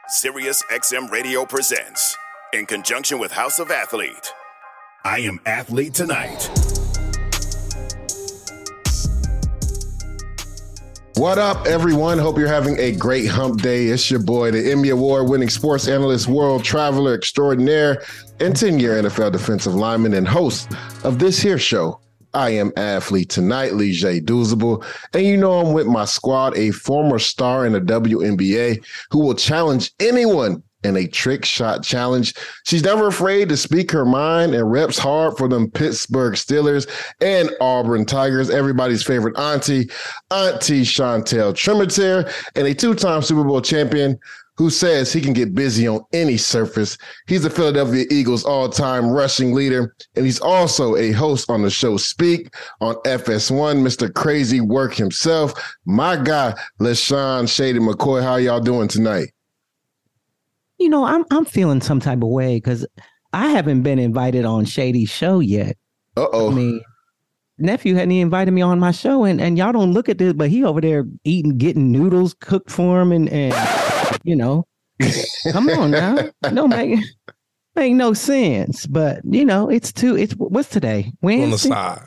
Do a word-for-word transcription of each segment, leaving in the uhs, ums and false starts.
Sirius X M Radio presents, in conjunction with House of Athlete, I Am Athlete Tonight. What up, everyone? Hope you're having a great hump day. It's your boy, the Emmy Award-winning sports analyst, world traveler extraordinaire, and ten-year N F L defensive lineman and host of this here show, I Am Athlete Tonight, Leger Douzable. And you know I'm with my squad, a former star in the W N B A who will challenge anyone in a trick shot challenge. She's never afraid to speak her mind and reps hard for them Pittsburgh Steelers and Auburn Tigers. Everybody's favorite auntie, Auntie Chantel Tremitiere, and a two-time Super Bowl champion who says he can get busy on any surface. He's the Philadelphia Eagles all-time rushing leader, and he's also a host on the show Speak on F S one, Mister Crazy Work himself. My guy, LeSean Shady McCoy. How y'all doing tonight? You know, I'm I'm feeling some type of way because I haven't been invited on Shady's show yet. Uh-oh. I mean, nephew hadn't even invited me on my show, and, and y'all don't look at this, but he over there eating, getting noodles cooked for him, and, and you know, come on now. No, make, make no sense. But, you know, it's two, it's, what's today? Wednesday? On the side.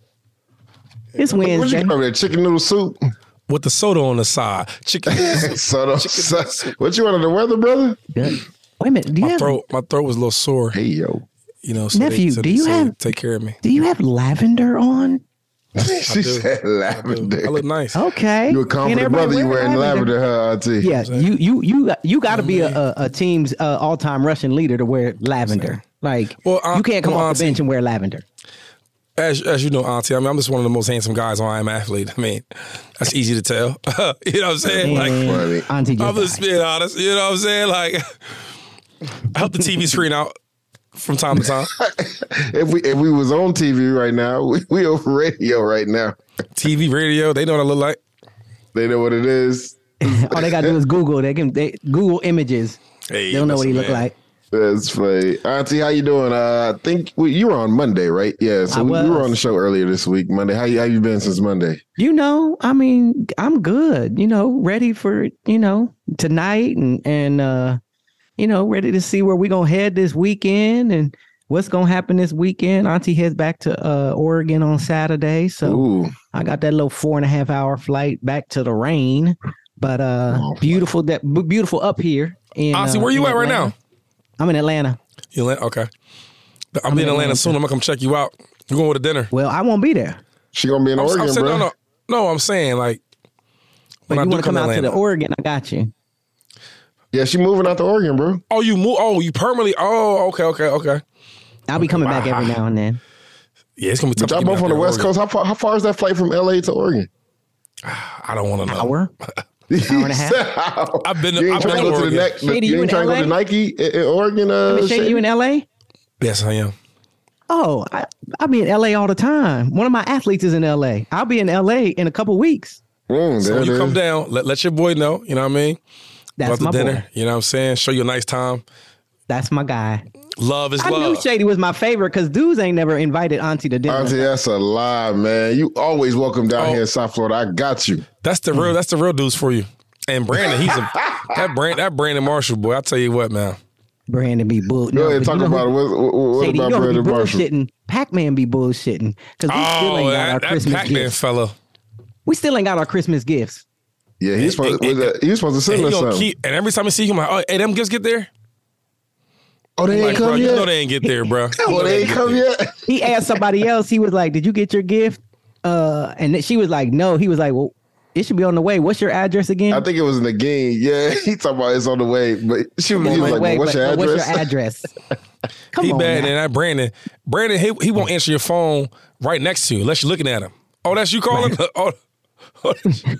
It's What Wednesday. you got over there, chicken noodle soup? With the soda on the side. Chicken. Soda, so, what you want on the weather, brother? Good. Wait a minute. Do you My have, throat, my throat was a little sore. Hey, yo. You know, so Nephew, they, so do they you say, have- take care of me. do you have lavender on? She do. said I, lavender. I look nice. Okay. You a And confident everybody brother, you wearing lavender, huh, auntie? Yeah, you you you you got to be a, a, a team's uh, all-time rushing leader to wear lavender. Like, Well, uh, you can't come well, off the auntie- bench and wear lavender. As as you know, Auntie, I mean, I'm just one of the most handsome guys on I Am Athlete. I mean, that's easy to tell. You know what I'm saying? Like, funny. And Auntie I'm just just being honest. You know what I'm saying? Like, I help the T V screen out from time to time. If we if we was on T V right now, we, we over radio right now. T V, radio, they know what I look like. They know what it is. all they got to do is Google. They can they Google images. Hey, They don't know what he listen, look man. like. That's funny. Auntie, how you doing? Uh, I think we, you were on Monday, right? Yeah, so I we, we were was. on the show earlier this week, Monday. How you, how you been since Monday? You know, I mean, I'm good. You know, ready for you know tonight and and uh, you know, ready to see where we gonna head this weekend and what's gonna happen this weekend. Auntie heads back to uh, Oregon on Saturday, so Ooh, I got that little four and a half hour flight back to the rain, but uh, Oh, beautiful that beautiful up here. In, Auntie, uh, where you in at right Atlanta. now? I'm in Atlanta. You in, okay. I'm, I'm in in Atlanta Atlanta. soon. I'm gonna come check you out. We're going with a dinner. Well, I won't be there. she gonna be in I'm, Oregon, I'm saying, bro. no, no, no. I'm saying like, But when I you do want to come out to the Atlanta. Oregon? I got you. Yeah, she moving out to Oregon, bro. Oh, you move? Oh, you permanently? Oh, okay, okay, okay. I'll be coming back every now and then. Yeah, it's gonna be tough. But y'all to get me both out on the there, West Oregon. Coast. How far, how far is that flight from L A to Oregon? I don't want to know. Hour. Hour and a half. I've been. You ain't I've trying been to to go to the Oregon. next. Shady, You you ain't in trying to go to L A? Nike in, in Oregon? Uh, Shady, Shady? you in L A? Yes, I am. Oh, I, I'll be in L A all the time. One of my athletes is in L A. I'll be in L A in a couple weeks. Mm, So there when it you come is. down, let let your boy know. You know what I mean? That's About the my dinner. boy. You know what I'm saying? Show you a nice time. That's my guy. Love is I love. knew Shady was my favorite because dudes ain't never invited Auntie to dinner. Auntie, that's a lie, man. You always welcome down Oh. here in South Florida. I got you. That's the real. That's the real dudes for you. And Brandon, he's a that Brand that Brandon Marshall boy. I tell you what, man. Brandon be bull. Go ahead, but talk you know about it. who- What, what, what Shady, about you know who be Brandon Marshall? bullshitting? Pac-Man be bullshitting because we still Oh, ain't got our that, that Christmas Pac-Man gifts. fella. We still ain't got our Christmas gifts. Yeah, he's supposed, And- and- was that- he was supposed to And, send he us gonna something. keep, and every time I see him, I'm like, oh, hey, them gifts get there. Oh, they ain't Like, bro, come you yet? know they ain't get there, bro. You Oh, know they ain't get come there. yet? He asked somebody else. He was like, "Did you get your gift?" Uh, and then she was like, "No." He was like, "Well, it should be on the way. What's your address again?" I think it was in the game. Yeah, he talking about it's on the way. But she was, he was like, well, what's, but- your but address? what's your address? Come He on, bad now. than that Brandon. Brandon, he, he won't answer your phone right next to you unless you're looking at him. Oh, that's you calling? oh, oh.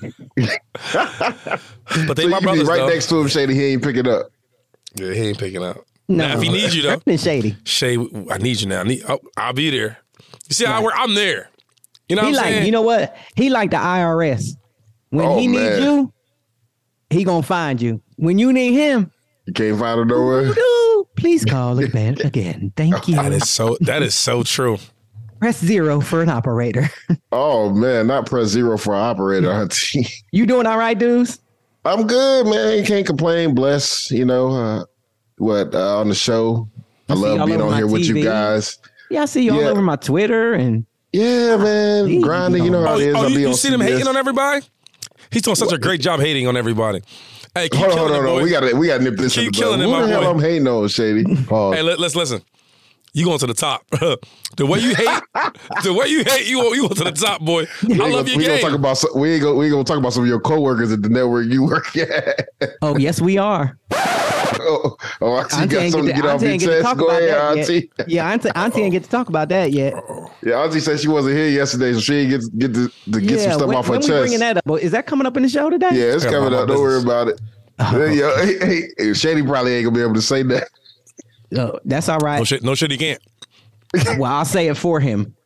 But they So my you be brothers, right though. next to him, Shady. He ain't pick it up. Yeah, he ain't picking up. No, Now, if he needs you, though. Brandon Shady. Shay, I need you now. I need, oh, I'll be there. You see how I work? I'm there. You know He what I'm like, saying? you know what? He like the I R S. When Oh, he man. needs you, he gonna find you. When you need him, You can't find him nowhere. doo, please call again. Again, thank you. that is so. That is so true. Press zero for an operator. Oh man, not press zero for an operator, auntie. You doing all right, dudes? I'm good, man. Can't complain. Bless, you know, uh, what uh, on the show. I, I love being on here T V with you guys. Yeah, I see you yeah. all over my Twitter and yeah, man, geez, grinding. You know how oh, it is. Oh, I'll you, be you on see them hating on everybody? He's doing such what? a great job hating on everybody. Hey, keep hold on, hold on, hold on. We got to we got to nip this keep in the killing bud. It, Who the hell boy. I'm hating on, Shady? Pause. Hey, let, let's listen. You going to the top. The way you hate, the way you hate, you you go to the top, boy. I love gonna, your we game. Gonna talk about, we ain't gonna, we gonna talk about some of your coworkers at the network you work at. Oh, yes, we are. Oh, oh Auntie, Auntie got something to get off your chest. Go ahead, Auntie. Yet. Yeah, Auntie, Auntie ain't get to talk about that yet. Yeah, Auntie said she wasn't here yesterday, so she didn't get, get to, to get yeah, some stuff when, off her when chest. We bringing that up? Is that coming up in the show today? Yeah, it's yeah, coming up. Don't worry about it. Oh. Yo, hey, hey, hey, Shady probably ain't gonna be able to say that. No, that's all right. No shit, no shit, he can't. Well, I'll say it for him.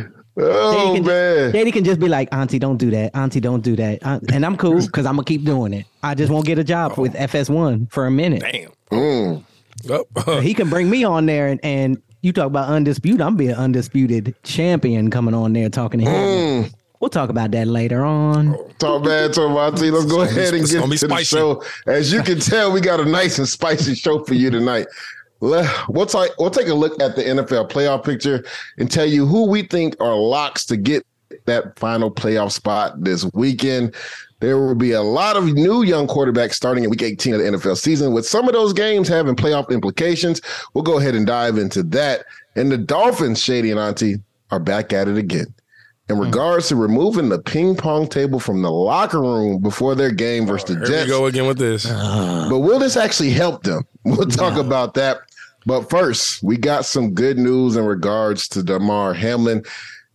Oh, Daddy man. Just, Daddy can just be like, Auntie, don't do that. Auntie, don't do that. And I'm cool because I'm going to keep doing it. I just won't get a job oh. with F S one for a minute. Damn. Mm. Oh. He can bring me on there and, and you talk about undisputed. I'm being undisputed champion coming on there talking to him. Mm. We'll talk about that later on. Talk bad to him, Auntie. Let's go ahead and get to the show. As you can tell, we got a nice and spicy show for you tonight. We'll, take, we'll take a look at the N F L playoff picture and tell you who we think are locks to get that final playoff spot this weekend. There will be a lot of new young quarterbacks starting in week eighteen of the N F L season, with some of those games having playoff implications. We'll go ahead and dive into that. And the Dolphins, Shady and Auntie, are back at it again in regards to removing the ping pong table from the locker room before their game versus the Here Jets. Here we go again with this. Uh, but will this actually help them? We'll talk yeah. about that. But first, we got some good news in regards to Damar Hamlin.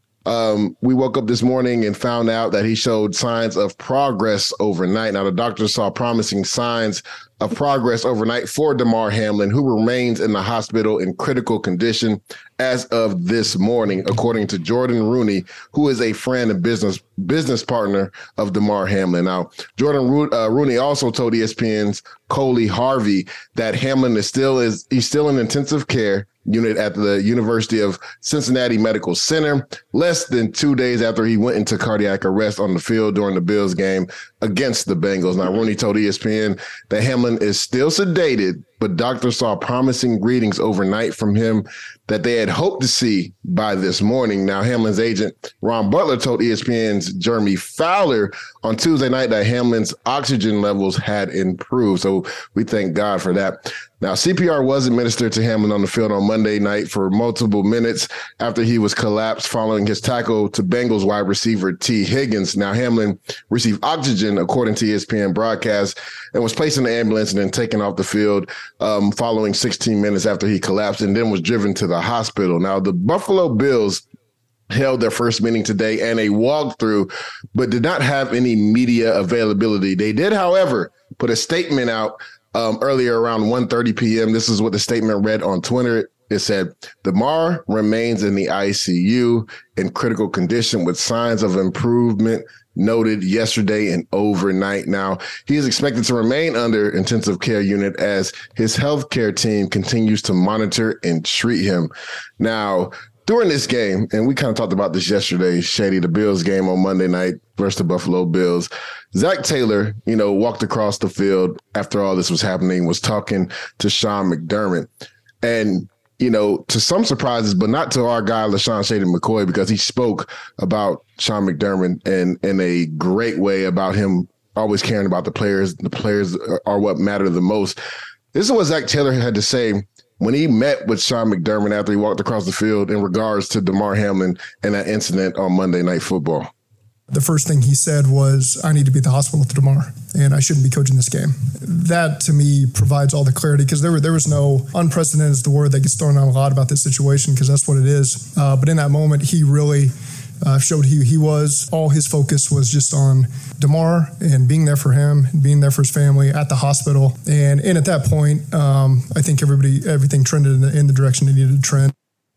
Um, we woke up this morning and found out that he showed signs of progress overnight. Now, the doctors saw promising signs of progress overnight for Damar Hamlin, who remains in the hospital in critical condition as of this morning, according to Jordan Rooney, who is a friend and business business partner of Damar Hamlin. Now, Jordan Ro- uh, Rooney also told E S P N's Coley Harvey that Hamlin is still is he's still in intensive care unit at the University of Cincinnati Medical Center, less than two days after he went into cardiac arrest on the field during the Bills game against the Bengals. Now, Rooney told E S P N that Hamlin is still sedated, but doctors saw promising readings overnight from him that they had hoped to see by this morning. Now, Hamlin's agent, Ron Butler, told E S P N's Jeremy Fowler on Tuesday night that Hamlin's oxygen levels had improved. So we thank God for that. Now, C P R was administered to Hamlin on the field on Monday night for multiple minutes after he was collapsed following his tackle to Bengals wide receiver T. Higgins. Now, Hamlin received oxygen, according to E S P N broadcast, and was placed in the ambulance and then taken off the field um, following sixteen minutes after he collapsed, and then was driven to the hospital. Now, the Buffalo Bills held their first meeting today and a walkthrough, but did not have any media availability. They did, however, put a statement out Um, earlier around one thirty p.m. This is what the statement read on Twitter. It said, Damar remains in the I C U in critical condition with signs of improvement noted yesterday and overnight. Now, he is expected to remain under intensive care unit as his healthcare team continues to monitor and treat him. Now, during this game, and we kind of talked about this yesterday, Shady, the Bills game on Monday night versus the Buffalo Bills, Zach Taylor, you know, walked across the field after all this was happening, was talking to Sean McDermott. And, you know, to some surprises, but not to our guy, LaShawn Shady McCoy, because he spoke about Sean McDermott in, in a great way about him always caring about the players. The players are what matter the most. This is what Zach Taylor had to say when he met with Sean McDermott after he walked across the field in regards to Damar Hamlin and that incident on Monday Night Football. The first thing he said was, I need to be at the hospital with Damar, and I shouldn't be coaching this game. That, to me, provides all the clarity, because there, were, there was no unprecedented is the word that gets thrown out a lot about this situation, because that's what it is. Uh, but in that moment, he really uh, showed who he was. All his focus was just on Damar and being there for him, being there for his family at the hospital. And, and at that point, um, I think everybody everything trended in the, in the direction it needed to trend.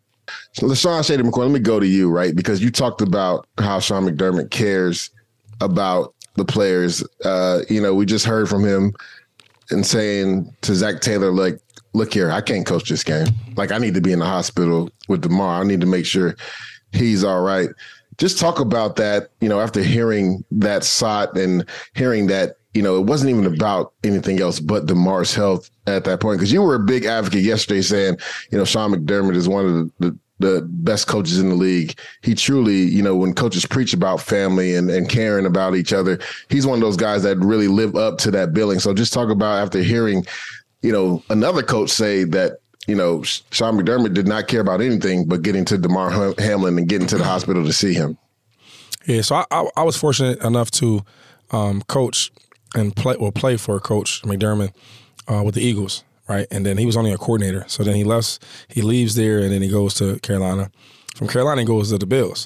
So LaShawn Shady McCoy, let me go to you, right? Because you talked about how Sean McDermott cares about the players. Uh, you know, we just heard from him and saying to Zach Taylor, like, look here, I can't coach this game. Like, I need to be in the hospital with Damar. I need to make sure he's all right. Just talk about that, you know, after hearing that S O T and hearing that you know, it wasn't even about anything else but DeMar's health at that point. Because you were a big advocate yesterday saying, you know, Sean McDermott is one of the, the the best coaches in the league. He truly, you know, when coaches preach about family and, and caring about each other, he's one of those guys that really live up to that billing. So just talk about after hearing, you know, another coach say that, you know, Sean McDermott did not care about anything but getting to Damar Hamlin and getting to the hospital to see him. Yeah, so I, I, I was fortunate enough to um, coach and play, well, play for Coach McDermott uh, with the Eagles. Right. And then he was only a coordinator. So then he left, he leaves there and then he goes to Carolina. From Carolina, he goes to the Bills.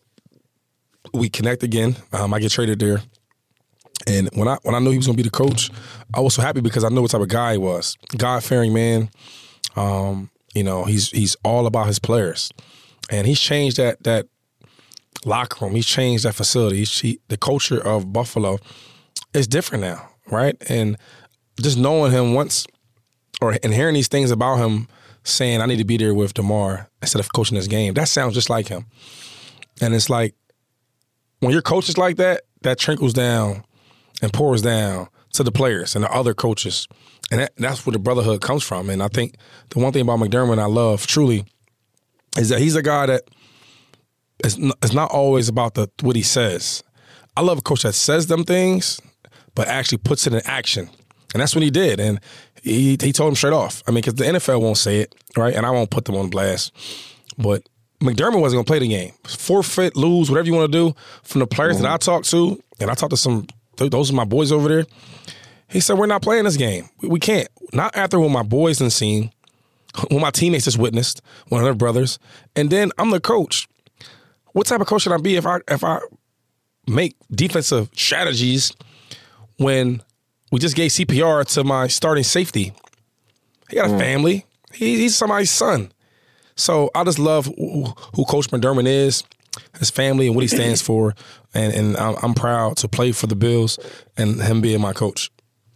We connect again. Um, I get traded there. And when I when I knew he was going to be the coach, I was so happy because I knew what type of guy he was. God-fearing man. Um, you know, he's he's all about his players. And he's changed that that locker room. He's changed that facility. He's, he, the culture of Buffalo is different now, right? And just knowing him once, or and hearing these things about him saying, I need to be there with Damar instead of coaching this game, that sounds just like him. And it's like, when your coach is like that, that trickles down and pours down to the players and the other coaches. And that, that's where the brotherhood comes from. And I think the one thing about McDermott I love truly is that he's a guy that is not, it's not always about the what he says. I love a coach that says them things, but actually puts it in action. And that's what he did. And he he told him straight off. I mean, because the N F L won't say it, right? And I won't put them on blast. But McDermott wasn't going to play the game. Forfeit, lose, whatever you want to do. From the players mm-hmm. that I talked to, and I talked to some, those are my boys over there. He said, we're not playing this game. We, we can't. Not after what my boys done seen, what my teammates just witnessed, one of their brothers. And then I'm the coach. What type of coach should I be if I if I make defensive strategies when we just gave C P R to my starting safety? He got a mm. family. He, he's somebody's son. So I just love who, who Coach McDermott is, his family, and what he stands for. And, and I'm, I'm proud to play for the Bills and him being my coach.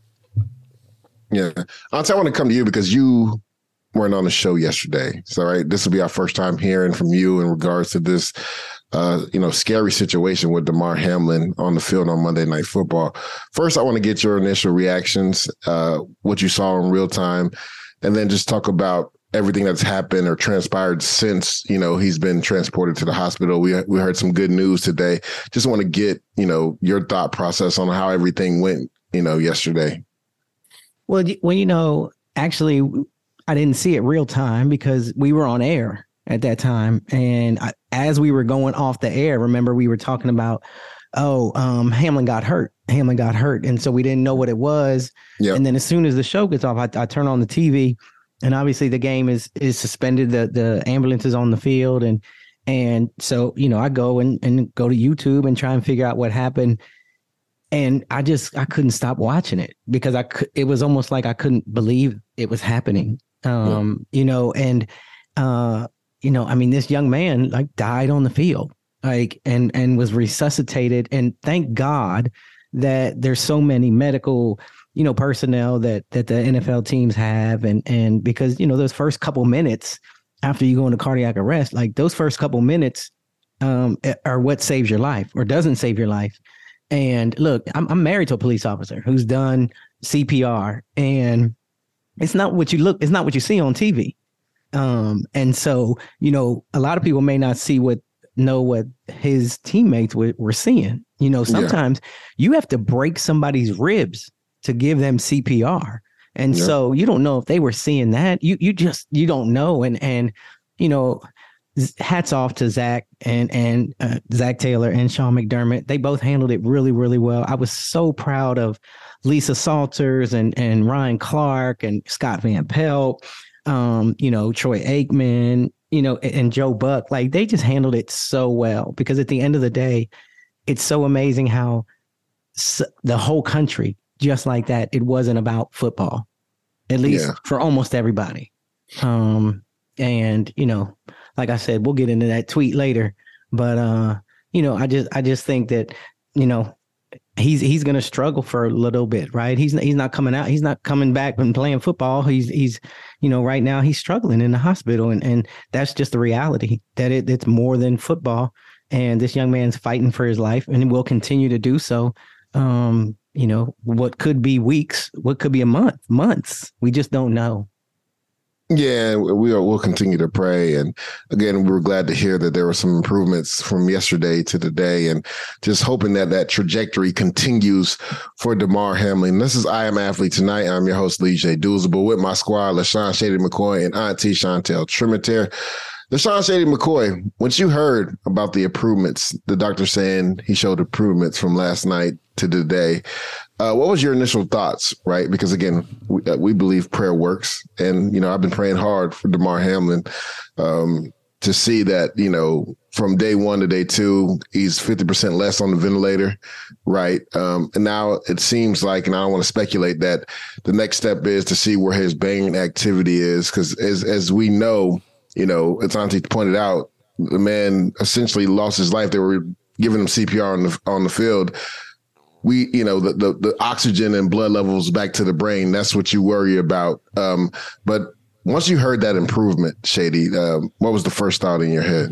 Yeah. Auntie, I want to come to you because you weren't on the show yesterday. So, right, this will be our first time hearing from you in regards to this Uh, you know, scary situation with Damar Hamlin on the field on Monday Night Football. First, I want to get your initial reactions, uh, what you saw in real time, and then just talk about everything that's happened or transpired since, you know, he's been transported to the hospital. We we heard some good news today. Just want to get, you know, your thought process on how everything went, you know, yesterday. Well, well, you know, actually, I didn't see it real time because we were on air at that time. And I, as we were going off the air, remember we were talking about, oh, um, Hamlin got hurt. Hamlin got hurt. And so we didn't know what it was. Yep. And then as soon as the show gets off, I, I turn on the T V and obviously the game is is suspended. The the ambulance is on the field. And and so, you know, I go and, and go to YouTube and try and figure out what happened. And I just I couldn't stop watching it because I could, it was almost like I couldn't believe it was happening. Um, yep. You know, and uh you know, I mean, this young man like died on the field, like, and and was resuscitated. And thank God that there's so many medical, you know, personnel that that the N F L teams have. And and because, you know, those first couple minutes after you go into cardiac arrest, like those first couple minutes um, are what saves your life or doesn't save your life. And look, I'm, I'm married to a police officer who's done C P R, and it's not what you look, it's not what you see on T V. Um, and so, you know, a lot of people may not see what, know what his teammates were, were seeing. You know, sometimes yeah. you have to break somebody's ribs to give them C P R. And yeah. so you don't know if they were seeing that. You, you just, you don't know. And, and, you know, hats off to Zach and, and uh, Zach Taylor and Sean McDermott. They both handled it really, really well. I was so proud of Lisa Salters and, and Ryan Clark and Scott Van Pelt. Um, you know, Troy Aikman, you know, and Joe Buck, like they just handled it so well because at the end of the day, it's so amazing how s- the whole country, just like that, it wasn't about football, at least yeah. for almost everybody. Um, and, you know, like I said, we'll get into that tweet later, but, uh, you know, I just, I just think that, you know, he's he's going to struggle for a little bit, right? He's he's not coming out. He's not coming back and playing football. He's he's you know, right now he's struggling in the hospital, and and that's just the reality that it it's more than football. And this young man's fighting for his life, and will continue to do so. Um, you know, what could be weeks, what could be a month, months. We just don't know. Yeah, we'll we'll continue to pray. And again, we were glad to hear that there were some improvements from yesterday to today, and just hoping that that trajectory continues for Damar Hamlin. This is I Am Athlete Tonight. I'm your host, Lee J. Douzable, with my squad, LaShawn Shady McCoy and Auntie Chantel Tremitiere. LaShawn Shady McCoy, once you heard about the improvements, the doctor saying he showed improvements from last night to today, uh, what was your initial thoughts, right? Because again, we, uh, we believe prayer works. And, you know, I've been praying hard for Damar Hamlin um, to see that, you know, from day one to day two, he's fifty percent less on the ventilator, right? Um, and now it seems like, and I don't want to speculate, that the next step is to see where his brain activity is. Because as, as we know, you know, as Auntie pointed out, the man essentially lost his life. They were giving him C P R on the on the field. We, you know, the, the, the oxygen and blood levels back to the brain, that's what you worry about. Um, but once you heard that improvement, Shady, um, what was the first thought in your head?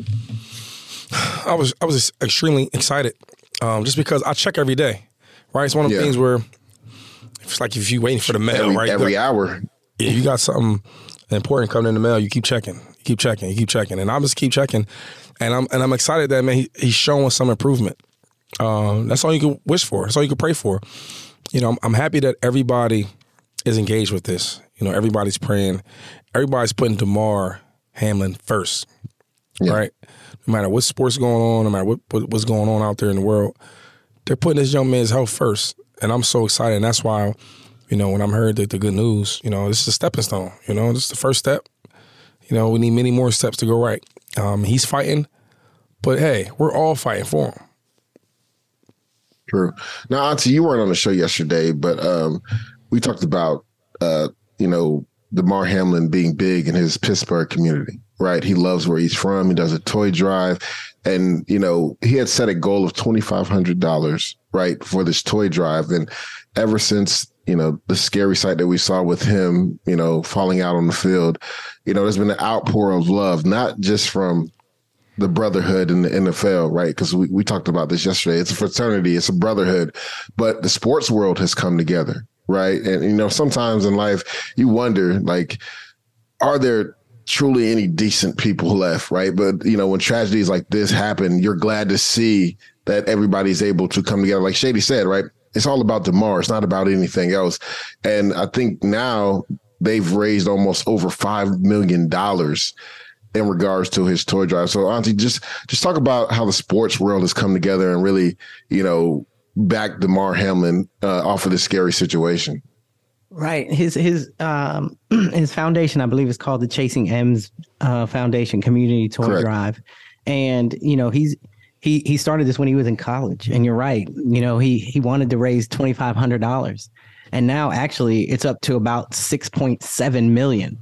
I was I was extremely excited, um, just because I check every day, right? It's one of the Yeah. things where it's like if you're waiting for the mail, Every, right? every The- hour. Yeah, you got something important coming in the mail, you keep checking, you keep checking, you keep checking, and I just keep checking, and I'm and I'm excited that man he, he's showing some improvement. Um, that's all you can wish for. That's all you can pray for. You know, I'm, I'm happy that everybody is engaged with this. You know, everybody's praying, everybody's putting Damar Hamlin first, Yeah. right? No matter what sports going on, no matter what, what what's going on out there in the world, they're putting this young man's health first, and I'm so excited. And that's why, you know, when I'm heard the, the good news, you know, this is a stepping stone. You know, this is the first step. You know, we need many more steps to go right. Um, he's fighting, but hey, we're all fighting for him. True. Now, Auntie, you weren't on the show yesterday, but um, we talked about, uh, you know, Damar Hamlin being big in his Pittsburgh community, right? He loves where he's from. He does a toy drive. And, you know, he had set a goal of twenty-five hundred dollars, right, for this toy drive. And ever since, you know, the scary sight that we saw with him, you know, falling out on the field, you know, there's been an outpour of love, not just from the brotherhood in the N F L, right? Because we, we talked about this yesterday. It's a fraternity, it's a brotherhood, but the sports world has come together, right? And, you know, sometimes in life you wonder, like, are there truly any decent people left, right? But, you know, when tragedies like this happen, you're glad to see that everybody's able to come together. Like Shady said, right? It's all about Damar. It's not about anything else. And I think now they've raised almost over five million dollars in regards to his toy drive. So, Auntie, just just talk about how the sports world has come together and really, you know, back Damar Hamlin uh, off of this scary situation. Right. His his um his foundation, I believe, is called the Chasing M's uh, Foundation Community Toy Correct. Drive, and you know he's he he started this when he was in college. And you're right. You know he he wanted to raise twenty-five hundred dollars, and now actually it's up to about six point seven million.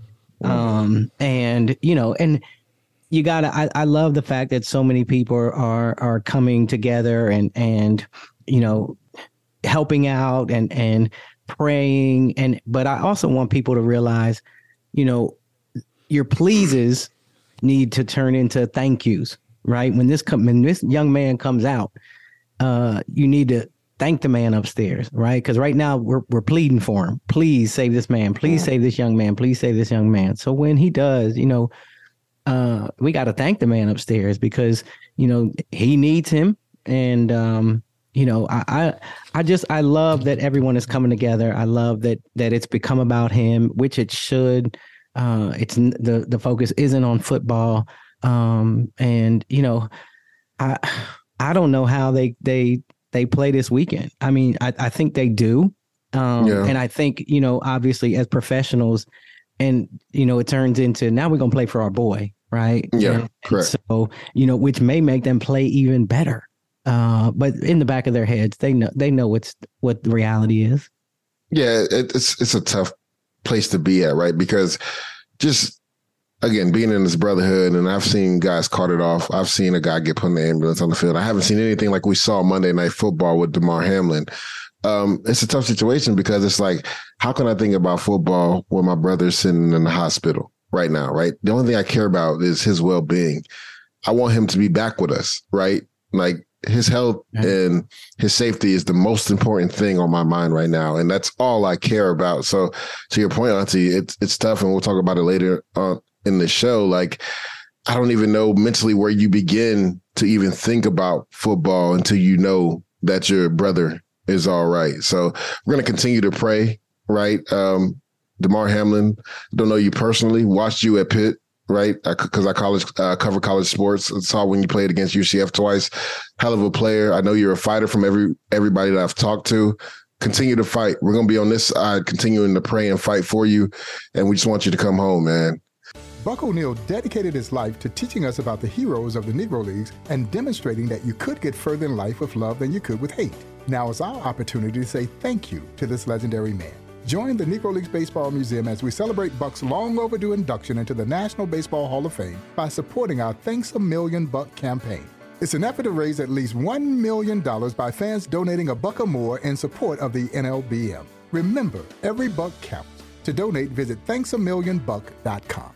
Um, and, you know, and you gotta, I, I love the fact that so many people are, are coming together and, and, you know, helping out and, and praying. And, but I also want people to realize, you know, your pleases need to turn into thank yous, right? When this come, when this young man comes out, uh, you need to thank the man upstairs, right? Because right now we're we're pleading for him. Please save this man. Please save this young man. Please save this young man. So when he does, you know, uh, we got to thank the man upstairs because, you know, he needs him. And, um, you know, I, I I just I love that everyone is coming together. I love that that it's become about him, which it should. Uh, it's the the focus isn't on football. Um, and, you know, I I don't know how they they. they play this weekend. I mean, I, I think they do. Um, Yeah. And I think, you know, obviously as professionals and, you know, it turns into now we're going to play for our boy. Right. Yeah, And, and correct. so, you know, which may make them play even better. Uh, but in the back of their heads, they know, they know what's what the reality is. Yeah, it, it's it's a tough place to be at, right? Because just, again, being in this brotherhood, and I've seen guys carted off. I've seen a guy get put in the ambulance on the field. I haven't seen anything like we saw Monday Night Football with Damar Hamlin. Um, it's a tough situation because it's like, how can I think about football when my brother's sitting in the hospital right now, right? The only thing I care about is his well-being. I want him to be back with us, right? Like, his health and his safety is the most important thing on my mind right now. And that's all I care about. So to your point, Auntie, it's, it's tough. And we'll talk about it later on in the show. Like, I don't even know mentally where you begin to even think about football until you know that your brother is all right. So we're going to continue to pray, right? Um, Damar Hamlin, don't know you personally, watched you at Pitt, right? Because I, I college uh, cover college sports. I saw when you played against U C F twice. Hell of a player. I know you're a fighter from every everybody that I've talked to. Continue to fight. We're going to be on this side, continuing to pray and fight for you. And we just want you to come home, man. Buck O'Neil dedicated his life to teaching us about the heroes of the Negro Leagues and demonstrating that you could get further in life with love than you could with hate. Now is our opportunity to say thank you to this legendary man. Join the Negro Leagues Baseball Museum as we celebrate Buck's long overdue induction into the National Baseball Hall of Fame by supporting our Thanks a Million Buck campaign. It's an effort to raise at least one million dollars by fans donating a buck or more in support of the N L B M. Remember, every buck counts. To donate, visit thanks a million buck dot com.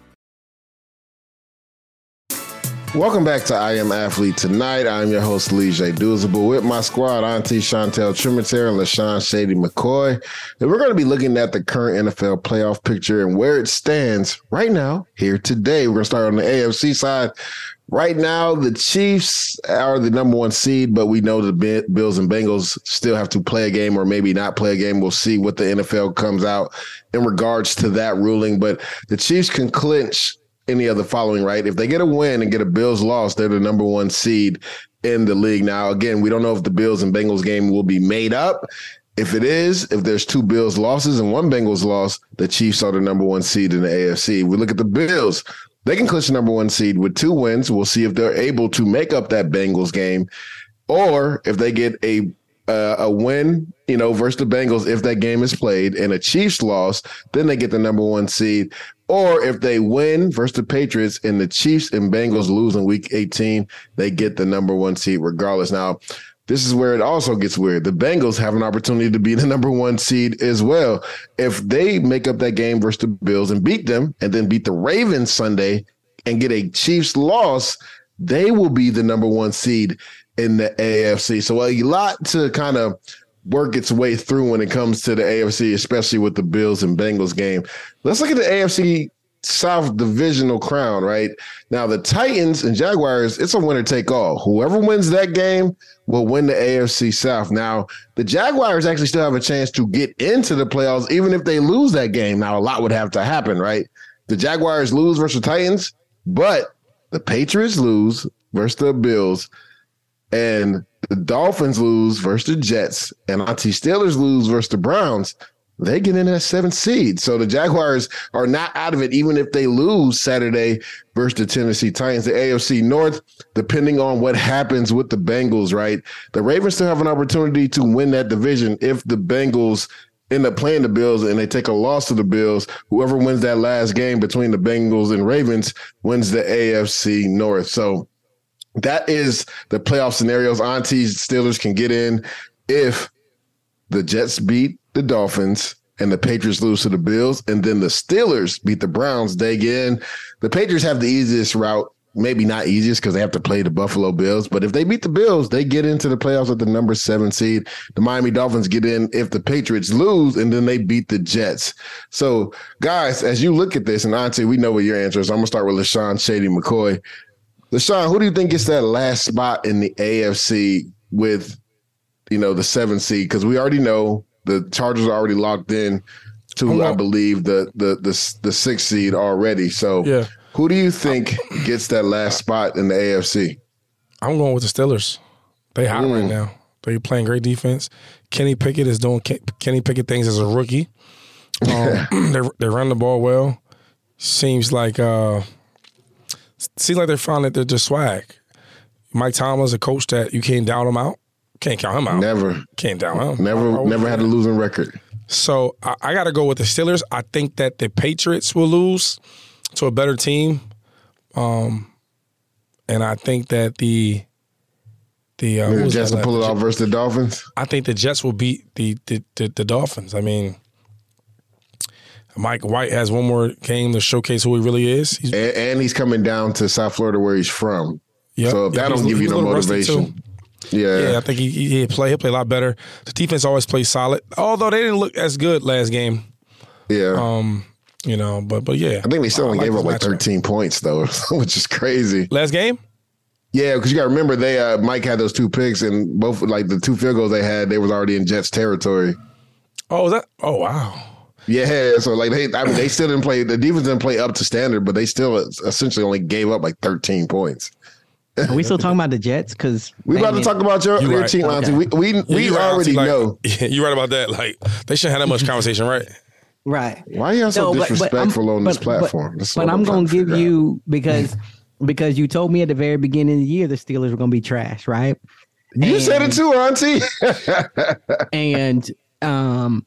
Welcome back to I Am Athlete Tonight. I'm your host, Lee J. Doozable, with my squad, Auntie Chantel Tremontier and LaShawn Shady McCoy. And we're going to be looking at the current N F L playoff picture and where it stands right now, here today. We're going to start on the A F C side. Right now, the Chiefs are the number one seed, but we know the Bills and Bengals still have to play a game or maybe not play a game. We'll see what the N F L comes out in regards to that ruling. But the Chiefs can clinch any of the following, right? If they get a win and get a Bills loss, they're the number one seed in the league. Now, again, we don't know if the Bills and Bengals game will be made up. If it is, if there's two Bills losses and one Bengals loss, the Chiefs are the number one seed in the A F C. We look at the Bills. They can clinch the number one seed with two wins. We'll see if they're able to make up that Bengals game, or if they get a uh, a win, you know, versus the Bengals, if that game is played, and a Chiefs loss, then they get the number one seed. Or if they win versus the Patriots and the Chiefs and Bengals lose in week eighteen, they get the number one seed regardless. Now, this is where it also gets weird. The Bengals have an opportunity to be the number one seed as well. If they make up that game versus the Bills and beat them and then beat the Ravens Sunday and get a Chiefs loss, they will be the number one seed in the A F C. So a lot to kind of work its way through when it comes to the A F C, especially with the Bills and Bengals game. Let's look at the A F C South divisional crown, right? Now, the Titans and Jaguars, it's a winner take all. Whoever wins that game will win the A F C South. Now, the Jaguars actually still have a chance to get into the playoffs, even if they lose that game. Now, a lot would have to happen, right? The Jaguars lose versus the Titans, but the Patriots lose versus the Bills, and the Dolphins lose versus the Jets, and Auntie Steelers lose versus the Browns. They get in at seventh seed. So the Jaguars are not out of it, even if they lose Saturday versus the Tennessee Titans. The A F C North, depending on what happens with the Bengals, right? The Ravens still have an opportunity to win that division if the Bengals end up playing the Bills and they take a loss to the Bills. Whoever wins that last game between the Bengals and Ravens wins the A F C North. So that is the playoff scenarios. Auntie's Steelers can get in if the Jets beat the Dolphins and the Patriots lose to the Bills, and then the Steelers beat the Browns. They get in. The Patriots have the easiest route, maybe not easiest because they have to play the Buffalo Bills, but if they beat the Bills, they get into the playoffs at the number seven seed. The Miami Dolphins get in if the Patriots lose, and then they beat the Jets. So, guys, as you look at this, and Auntie, we know what your answer is. I'm going to start with LaShawn Shady McCoy. LaShawn, who do you think gets that last spot in the A F C with, you know, the seven seed? Because we already know the Chargers are already locked in to, I believe, the the the the sixth seed already. So, yeah. Who do you think gets that last spot in the A F C? I'm going with the Steelers. They hot mm. right now. They playing great defense. Kenny Pickett is doing Kenny Pickett things as a rookie. Um, they they run the ball well. Seems like uh, seems like they're finding their, their swag. Mike Tomlin's a coach that you can't doubt him out. Can't count him out. Never. Can't doubt him. Never, never had a losing record. So I, I got to go with the Steelers. I think that the Patriots will lose to a better team, um, and I think that the the, uh, the Jets will pull it off versus the Dolphins. I think the Jets will beat the the, the the Dolphins. I mean, Mike White has one more game to showcase who he really is, he's, and, and he's coming down to South Florida where he's from. Yep. So if that yeah, don't give you no motivation. Yeah, yeah. I think he he he play. He play a lot better. The defense always plays solid, although they didn't look as good last game. Yeah. Um, you know, but but yeah, I think they still only like gave this up like matchup. thirteen points though, which is crazy. Last game. Yeah, because you got to remember they uh, Mike had those two picks, and both like the two field goals they had, they was already in Jets territory. Oh, is that? Oh, wow. Yeah, so like they, I mean, they still didn't play. The defense didn't play up to standard, but they still essentially only gave up like thirteen points. Are we still talking about the Jets? Because We about to talk about your, You your right. team, Okay. Auntie. We we, Yeah, we you're right, already Auntie, like, know. Yeah, you're right about that. Like they shouldn't have that much conversation, right? right. Why are y'all so No, but- but disrespectful I'm- on this but- platform? But, That's but what I'm trying going to to give figure out. you because because you told me at the very beginning of the year the Steelers were going to be trash, right? You and- said it too, Auntie. And um,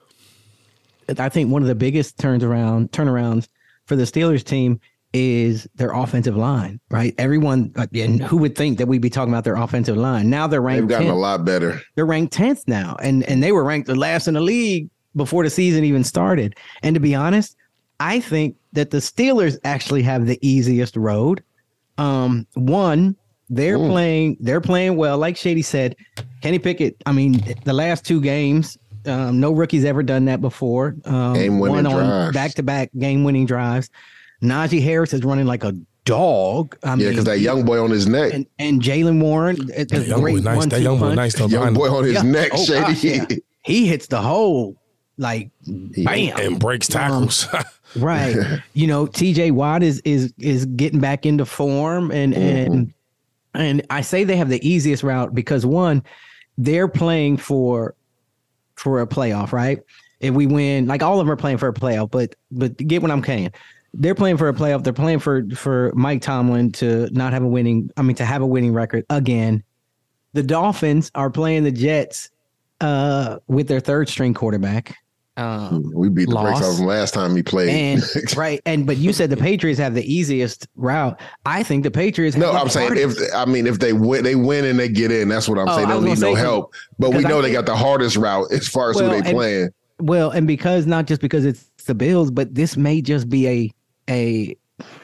I think one of the biggest turns around turnarounds for the Steelers team is their offensive line, right? Everyone, and who would think that we'd be talking about their offensive line? Now they're They've ranked gotten a tenth. lot better. They're ranked tenth now, and and they were ranked the last in the league before the season even started. And to be honest, I think that the Steelers actually have the easiest road. Um, one, they're Ooh. playing, they're playing well. Like Shady said, Kenny Pickett. I mean, the last two games, um, no rookie's ever done that before. Um, Game-winning one on drives. back-to-back game-winning drives. Najee Harris is running like a dog. I Yeah, mean, because that young boy on his neck. and and Jalen Warren, it's a That young boy, great nice. That one-two young boy, punch. nice though. young behind boy on his Yeah. neck, Oh, Shady. gosh, yeah. He hits the hole like bam. and breaks tackles. Right. You know, T J Watt is is is getting back into form, and and and I say they have the easiest route because one, they're playing for for a playoff, right? If we win, like all of them are playing for a playoff, but but get what I'm saying. They're playing for a playoff. They're playing for for Mike Tomlin to not have a winning, I mean to have a winning record again. The Dolphins are playing the Jets uh with their third string quarterback. Um We beat the brakes Loss. off him last time he played. and right, and but you said the Patriots have the easiest route. I think the Patriots. No, have the I'm saying if hardest. I mean if they win, they win and they get in. That's what I'm Oh, saying. They I was don't need gonna no say, help. But we because I know they think- got the hardest route as far as Well, who they and- playing. well, and because not just because it's the Bills, but this may just be a a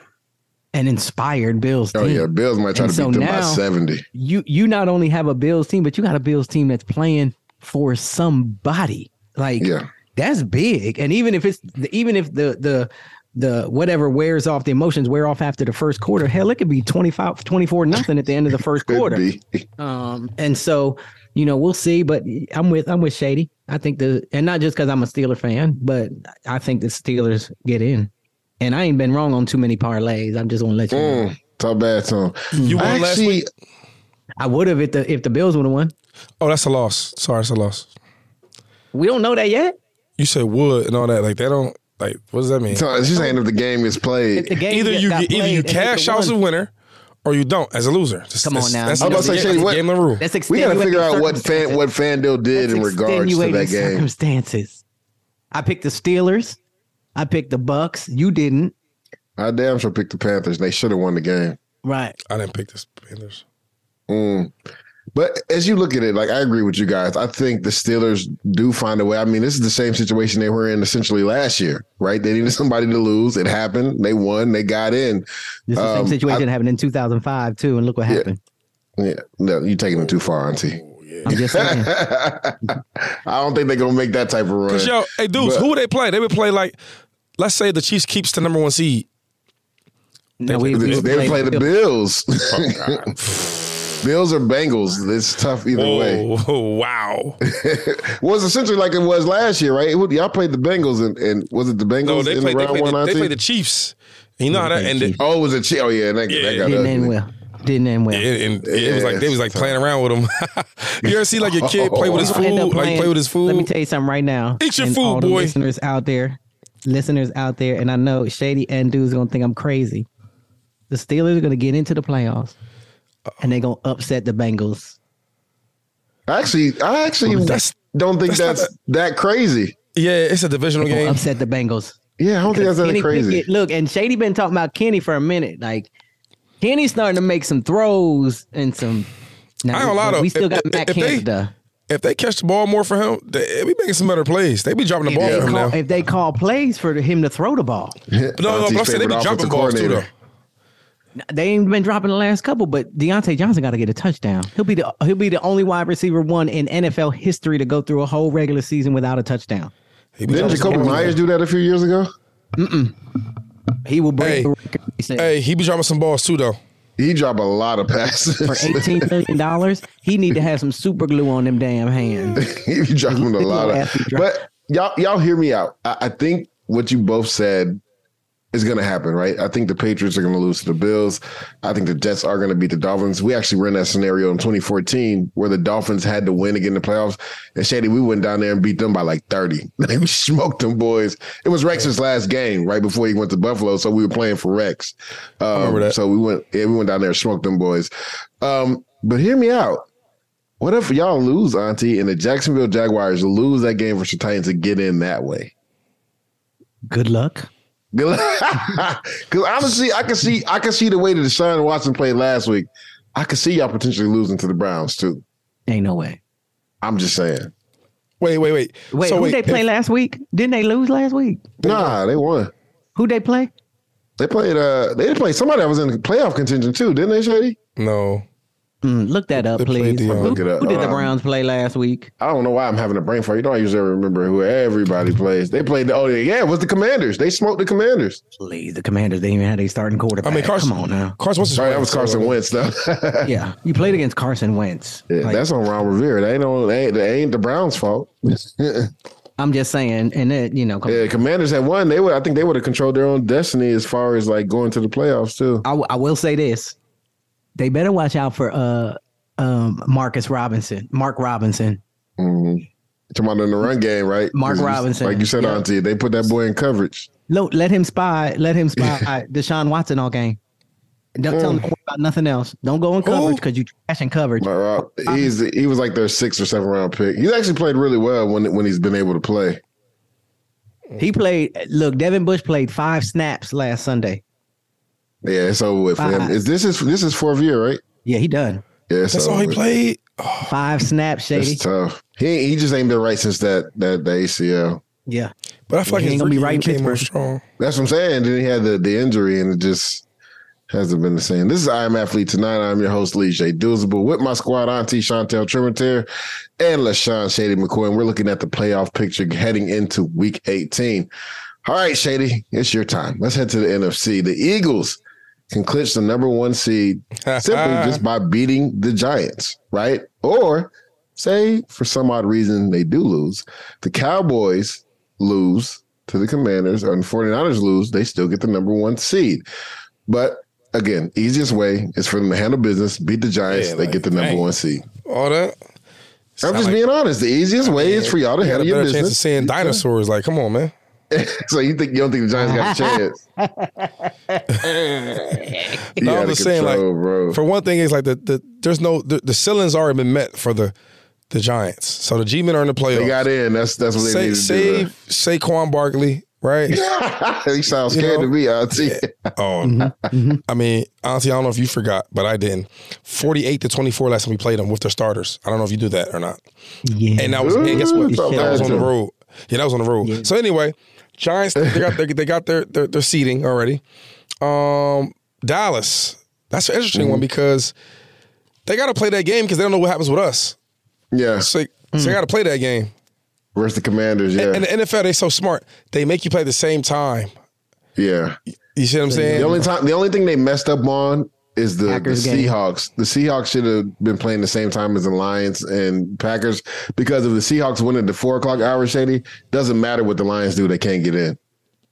an inspired Bills team. Oh yeah, Bills might try And to so beat them by now- seventy. You you not only have a Bills team, but you got a Bills team that's playing for somebody. Like Yeah. that's big. And even if it's even if the the the whatever wears off, the emotions wear off after the first quarter, hell, it could be twenty-five, twenty-four nothing at the end of the first Could quarter. be. Um, and so, you know, we'll see. But I'm with I'm with Shady. I think the and not just because I'm a Steeler fan, but I think the Steelers get in. And I ain't been wrong on too many parlays. I'm just gonna let you know. Mm, talk bad to him. You won last Actually, week. I would have if the if the Bills would have won. Oh, that's a loss. Sorry, that's a loss. We don't know that yet. You said would and all that. Like they don't. Like what does that mean? so she's saying if the game is If played. the game Either got you got get, either played you and it's cash the out as a one, winner, or you don't as a loser. That's, Come on that's, now. That's, I was that's, about to say, the, Shady, that's what- the game of the rule. That's We got to figure out what fan extenuating what FanDuel did in That's regards to that extenuating game. circumstances. I picked the Steelers. I picked the Bucks. You didn't. I damn sure picked the Panthers. They should have won the game. Right. I didn't pick this Panthers. Mm. But as you look at it, like I agree with you guys. I think the Steelers do find a way. I mean, this is the same situation they were in essentially last year, right? They needed somebody to lose. It happened. They won. They got in. This is the Um, same situation I- that happened in two thousand five too, and look what Yeah. happened. Yeah, no, you're taking it too far, Auntie. I'm just saying. I don't think they're gonna make that type of run. Cause yo, hey dudes, But- who would they play? They would play like, let's say the Chiefs keeps the number one seed. No, we, They, we they would play the Bills. Oh, Bills or Bengals. It's tough either way. Oh wow! It was essentially like it was last year, right? It would- y'all played the Bengals, and, and was it the Bengals No, they in played. the They round played, one? the, they Auntie? played the Chiefs. You know how that ended. Oh, it was a Chief. Oh yeah, that, Yeah. that got didn't ugly. end well. Didn't end well. And, and it was like they was like playing around with him. You ever see like your kid play with his End up food? Like playing- play with his food. Let me tell you something right now. Eat your and food, all the boy. listeners out there, listeners out there, and I know Shady and dudes gonna think I'm crazy. The Steelers are gonna get into the playoffs, and they're gonna upset the Bengals. Actually, I actually That's- don't think that's that's, not that crazy. Yeah, it's a divisional They're gonna game. upset the Bengals. Yeah, I don't think that's that Kenny crazy. Pickett, look, and Shady been talking about Kenny for a minute. Like Kenny's starting to make some throws and some. Now, I ain't gonna lie, though. we still If- got if- Matt if they- Canada. If they catch the ball more for him, they, they be making some better plays. They be dropping the If ball they, for him call, now. if they call plays for him to throw the ball, No, no, Auntie's but I'm saying they be favorite dropping offensive balls too, though. coordinator. They ain't been dropping the last couple, but Deontay Johnson got to get a touchdown. He'll be the he'll be the only wide receiver one in N F L history to go through a whole regular season without a touchdown. Didn't Jacoby Myers do that a few years ago? Mm-mm. He will break hey, the record. Hey, he be dropping some balls too, though. He dropped a lot of passes for eighteen million dollars. He need to have some super glue on them damn hands. He be dropping a lot of. But y'all, y'all hear me out. I, I think what you both said is going to happen, right? I think the Patriots are going to lose to the Bills. I think the Jets are going to beat the Dolphins. We actually ran that scenario in twenty fourteen where the Dolphins had to win again in the playoffs. And Shady, we went down there and beat them by like thirty. We smoked them boys. It was Rex's last game right before he went to Buffalo, so we were playing for Rex. Um, I remember that. So we went, yeah, we went down there and smoked them boys. Um, but hear me out. What if y'all lose, Auntie, and the Jacksonville Jaguars lose that game versus the Titans to get in that way? Good luck. Because honestly, I can see I can see the way that Deshaun Watson played last week. I could see y'all potentially losing to the Browns too. Ain't no way. I'm just saying. Wait, wait, wait. Wait, so who wait, they play if, last week? Didn't they lose last week? Nah, they won. Who they play? They played. Uh, they played somebody that was in the playoff contention too, didn't they, Shady? No. Mm, look that up, please. The, who, look it up. who did the um, Browns play last week? I don't know why I'm having a brain fart. You know, I usually remember who everybody plays. They played the. Oh yeah, it was the Commanders. They smoked the Commanders. Please, the Commanders. They even had a starting quarterback. I mean, Carson. Come on now. Carson Wentz. Sorry, that was Carson Wentz though. Yeah, you played against Carson Wentz. Yeah, like, that's on Ron Rivera. They ain't on. They ain't, they ain't the Browns' fault. I'm just saying, and then you know, yeah, Commanders had won. They would. I think they would have controlled their own destiny as far as like going to the playoffs too. I, w- I will say this: they better watch out for uh um Marcus Robinson, Mark Robinson. Mm-hmm. Talking about in the run game, right? Mark Robinson, like you said, yep. Auntie, they put that boy in coverage. No, let him spy. Let him spy Deshaun Watson all game. Don't tell him about nothing else. Don't go in coverage because you trash in coverage. Rob, he's he was like their sixth or seventh round pick. He's actually played really well when when he's been able to play. He played. Look, Devin Bush played five snaps last Sunday. Yeah, it's over with for him. Is this is this is fourth year, right? Yeah, he done. Yeah, that's all he with. played. Oh. Five snaps, Shady. It's tough. He he just ain't been right since that that the A C L. Yeah, but I feel like he he's ain't gonna be right in Pittsburgh. Strong. That's what I'm saying. Then he had the the injury, and it just hasn't been the same. This is I Am Athlete Tonight. I'm your host, Lee J. Doozable, with my squad, Auntie Chantel Trementier and LaShawn Shady McCoy. And we're looking at the playoff picture heading into Week eighteen. All right, Shady, it's your time. Let's head to the N F C. The Eagles can clinch the number one seed simply just by beating the Giants, right? Or say for some odd reason they do lose. The Cowboys lose to the Commanders, and the 49ers lose. They still get the number one seed. But again, easiest way is for them to handle business, beat the Giants, yeah, they like, get the number dang. one seed. All that. I'm just like, being honest. The easiest way yeah, is for y'all to handle your business. Chance of seeing dinosaurs. Like, come on, man. So you think you don't think the Giants got a chance? No, I'm just saying, like, bro. For one thing, is like the, the there's no the, the ceiling's already been met for the the Giants. So the G-men are in the playoffs. They got in. That's that's what they Sa- need to save, do. Save Saquon Barkley, right? He sounds scared you know? to me, Auntie. Yeah. Oh, mm-hmm. I mean, Auntie, I don't know if you forgot, but I didn't. forty-eight to twenty-four last time we played them with their starters. I don't know if you do that or not. Yeah. And that was and guess what? That was on the road. Yeah, that was on the road. Yeah. So anyway. Giants, they got their, they got their, their their seeding already. Um, Dallas, that's an interesting mm-hmm. one because they got to play that game because they don't know what happens with us. Yeah, so, mm-hmm. so they got to play that game. Versus the Commanders, yeah. And, and the N F L, they so smart. They make you play at the same time. Yeah, you see what I'm saying? The only time, the only thing they messed up on is the, the Seahawks. The Seahawks should have been playing the same time as the Lions and Packers because if the Seahawks win at the four o'clock hour, Shady, doesn't matter what the Lions do, they can't get in.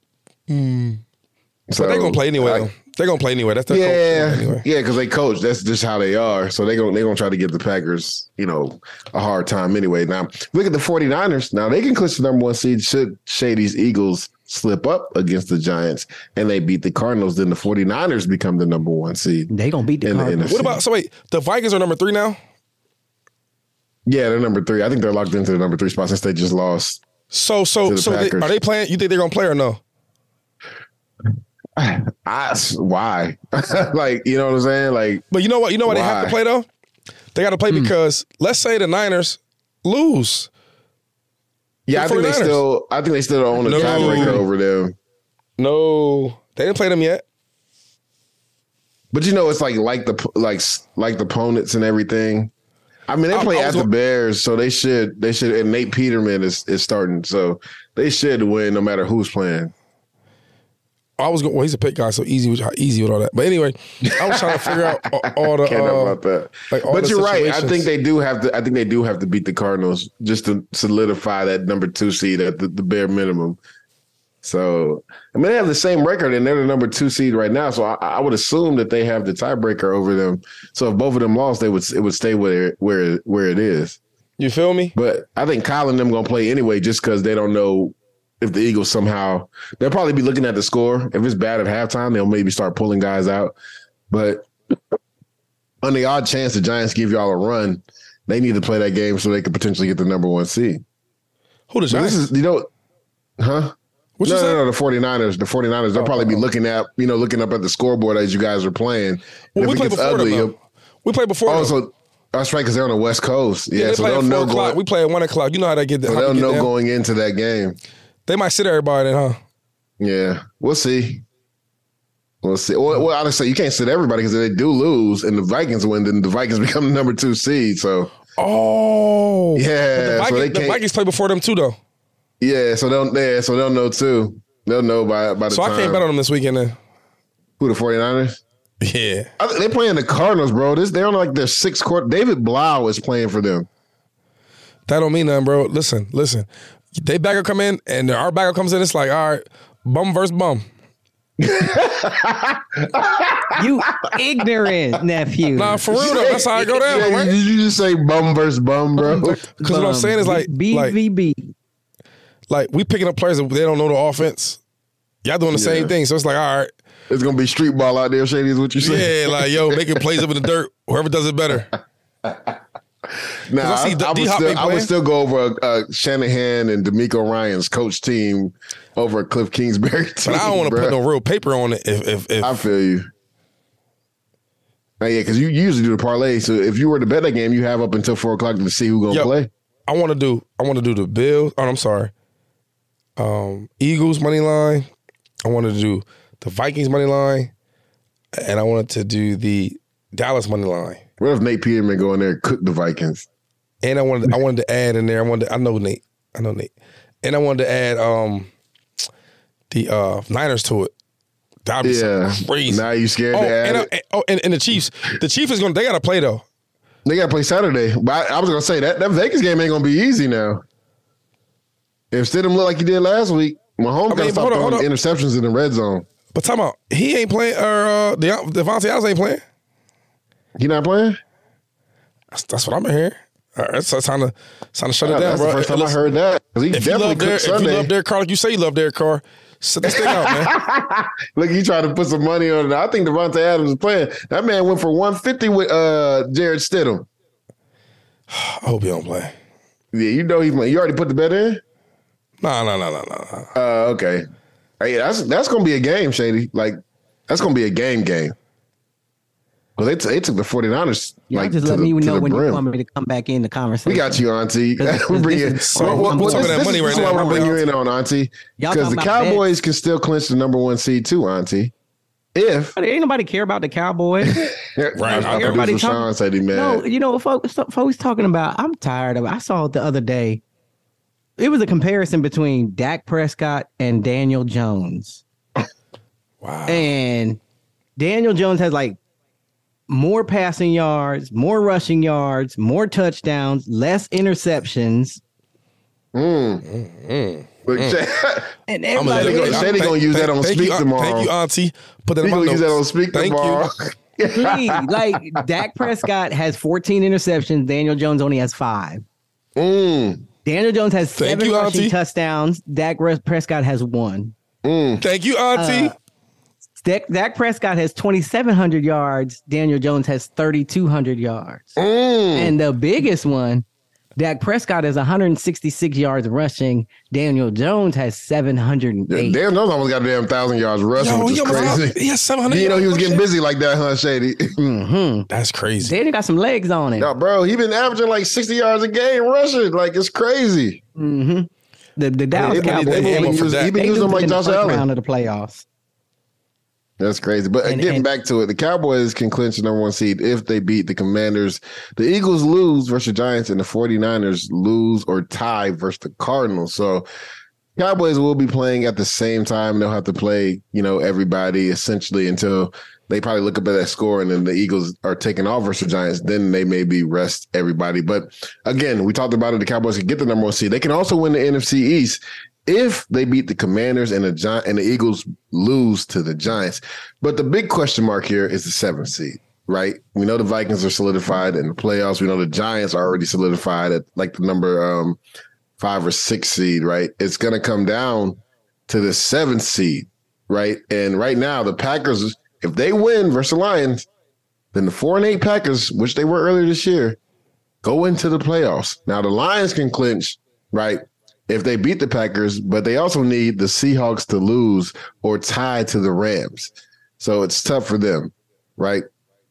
Mm. So but they're gonna play anyway. I, they're gonna play anyway. That's their yeah, anyway. yeah, because they coach. That's just how they are. So they're gonna they're gonna try to give the Packers, you know, a hard time anyway. Now look at the 49ers. Now they can clinch the number one seed should Shady's Eagles slip up against the Giants and they beat the Cardinals, then the 49ers become the number one seed. They gonna beat the Cardinals. The what about, so wait, the Vikings are number three now? Yeah, they're number three. I think they're locked into the number three spot since they just lost. So, so, so they, are they playing? You think they're gonna play or no? I, why? Like, you know what I'm saying? Like, but you know what? You know why, why? they have to play though? They got to play hmm. because let's say the Niners lose. Yeah, I think they still. I think they still own a no. tiebreaker over them. No, they didn't play them yet. But you know, it's like like the like like the opponents and everything. I mean, they play at the Bears, so they should they should. And Nate Peterman is is starting, so they should win no matter who's playing. I was going. Well, he's a pick guy, so easy with easy with all that. But anyway, I was trying to figure out all, all the. Can't uh, know about that. Like all but the you're right. I situations. think they do have to. I think they do have to beat the Cardinals just to solidify that number two seed at the, the bare minimum. So I mean, they have the same record, and they're the number two seed right now. So I, I would assume that they have the tiebreaker over them. So if both of them lost, they would it would stay where it, where where it is. You feel me? But I think Kyle and them gonna play anyway, just because they don't know. If the Eagles somehow, they'll probably be looking at the score. If it's bad at halftime, they'll maybe start pulling guys out. But on the odd chance the Giants give y'all a run, they need to play that game so they could potentially get the number one seed. Who the Giants? This is, you know, huh? What no, you no, say? no, the 49ers. The 49ers, they'll Oh, probably oh, be oh. looking at, you know, looking up at the scoreboard as you guys are playing. Well, And we if it played gets before them, ugly, though. We played before oh, them. so that's right, because they're on the West Coast. Yeah, Yeah, they so play they'll at know four o'clock. going, We play at one o'clock. You know how they get. so how they'll they get know down. going into that game. They might sit everybody then, huh? Yeah, we'll see. We'll see. Well, well honestly, you can't sit everybody because if they do lose and the Vikings win, then the Vikings become the number two seed. So, Oh, Yeah, But the, so Vikings, they the can't- Vikings play before them too, though. yeah, so they'll yeah, so they'll know too. They'll know by by the So time. I can't bet on them this weekend. Then. Who, the 49ers? Yeah, I think they playing the Cardinals, bro. This they're on like their sixth quarter. David Blau is playing for them. that don't mean nothing, bro. Listen, listen. They backer come in and our backer comes in. It's like, all right, bum versus bum. You ignorant nephew. Nah, for real though. That's how I go down, Yeah, right? Did you just say bum versus bum, bro? Because what I'm saying is like, B like, V B. like we picking up players that they don't know the offense. Y'all doing the Yeah. same thing. So it's like, all right, It's gonna be street ball out there, Shady, is what you're saying. yeah, like yo, making plays up in the dirt. Whoever does it better. Nah, I I, see I, would D-Hop still, ain't I would playing. still go over uh, Shanahan and D'Amico Ryan's coach team over a Cliff Kingsbury team. But I don't want to bruh. put no real paper on it. If if, if I feel you. Oh, yeah, because you usually do the parlay. So if you were to bet that game, you have up until four o'clock to see who's gonna Yo, play. I want to do, I want to do the Bills. Oh, I'm sorry, um, Eagles money line. I wanted to do the Vikings money line, and I wanted to do the Dallas money line. What if Nate Peterman go in there and cook the Vikings? And I wanted, I wanted to add in there. I wanted, to, I know Nate, I know Nate, and I wanted to add um the uh, Niners to it. That'd be Yeah. something crazy. Now you scared oh, to add and, it? I- oh, and, and the Chiefs. The Chiefs is going. to They got to play though. They got to play Saturday. But I, I was going to say, that, that Vegas game ain't going to be easy now. If Stidham look like he did last week, Mahomes I got to mean, stop hold on, throwing hold on. interceptions in the red zone. But time out. He ain't playing. Or uh, De- Devontae Adams ain't playing. He not playing? That's, that's what I'm hearing. All right, so it's time to, it's time to shut it down, That's bro. the first time I Listen, heard that. 'Cause he If you definitely love Derek, cooked if you Sunday. love Derek Carr, like you say you love Derek Carr, sit this thing out, man. Look, he tried to put some money on it. I think Devontae Adams is playing. That man went for one fifty with uh, Jared Stidham. I hope he don't play. Yeah, you know he's playing. You already put the bet in? Nah, nah, nah, nah, nah. nah. Uh, okay. Hey, that's that's gonna be a game, Shady. Like that's gonna be a game game. Well, they, t- they took the 49ers Y'all like just to let the, me to know the when you brim. want me to come back in the conversation. We got you, Auntie. Because we bring this it. is- So, Well, we're well, talking this, that this money is, right this is now. why we're bringing you in on, Auntie. Y'all Because the talking about Cowboys can still clinch the number one seed too, Auntie. If But ain't nobody care about the Cowboys. right, I Everybody producer Sean talking- said he mad. No, you know what folks, folks talking about? I'm tired of it. I saw it the other day. It was a comparison between Dak Prescott and Daniel Jones. Wow. And Daniel Jones has like more passing yards, more rushing yards, more touchdowns, less interceptions. Mm. Look, And I'm everybody, Shady gonna- Shady gonna use that on thank Speak you, tomorrow. Thank you, Auntie. Put that we in my gonna use that on notes. Speak Thank tomorrow. you. please, like Dak Prescott has fourteen interceptions. Daniel Jones only has five. Mm. Daniel Jones has Thank seven you, rushing Auntie. touchdowns. Dak Prescott has one. Thank you, Auntie. Uh, Dak, Dak Prescott has twenty-seven hundred yards. Daniel Jones has thirty-two hundred yards. Mm. And the biggest one, Dak Prescott has one hundred sixty-six yards rushing. Daniel Jones has seven hundred eight. Damn, those almost got a damn thousand yards rushing, Yo, which he is almost crazy. got- he has seven hundred You know he was yards getting rushing. busy like that, huh, Shady? Mm-hmm. That's crazy. Daniel got some legs on him. No, bro, he been averaging like sixty yards a game rushing. Like it's crazy. Mm-hmm. The the Dallas they been- Cowboys they been they, using- for that. he been they using do them like in the Josh first Allen. round of the playoffs. That's crazy. But and, getting and, back to it, the Cowboys can clinch the number one seed if they beat the Commanders. The Eagles lose versus the Giants, and the 49ers lose or tie versus the Cardinals. So Cowboys will be playing at the same time. They'll have to play, you know, everybody essentially until they probably look up at that score, and then the Eagles are taking off versus the Giants. Then they maybe rest everybody. But again, we talked about it. The Cowboys can get the number one seed. They can also win the N F C East if they beat the Commanders and the Gi- and the Eagles lose to the Giants. But the big question mark here is the seventh seed, right? We know the Vikings are solidified in the playoffs. We know the Giants are already solidified at like the number um, five or six seed, right? It's going to come down to the seventh seed, right? And right now, the Packers, if they win versus the Lions, then the four and eight Packers, which they were earlier this year, go into the playoffs. Now, the Lions can clinch, right, if they beat the Packers, but they also need the Seahawks to lose or tie to the Rams. So it's tough for them, right?